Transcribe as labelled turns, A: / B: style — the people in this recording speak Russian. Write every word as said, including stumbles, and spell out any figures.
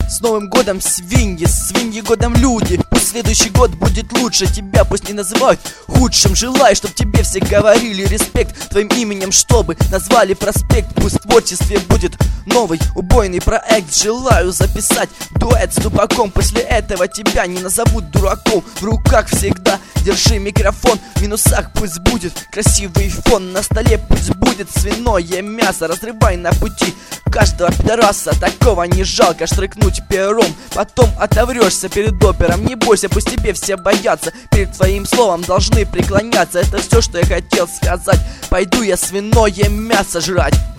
A: С Новым годом, свиньи, свиньи годом люди. Пусть следующий год будет лучше тебя, пусть не называют худшим. Желаю, чтоб тебе все говорили респект твоим именем, чтобы назвали проспект. Пусть в творчестве будет новый убойный проект. Желаю записать дуэт с Тупаком. После этого тебя не назовут дураком. В руках всегда держи микрофон. В минусах пусть будет красивый фон. На столе пусть будет свиное мясо. Разрывай на пути каждого пидораса. Такого не жалко штрыкнуть пером. Потом отоврешься перед опером. Не бойся, пусть тебе все боятся. Перед твоим словом должны преклоняться. Это все, что я хотел сказать. Пойду я свиное мясо жрать.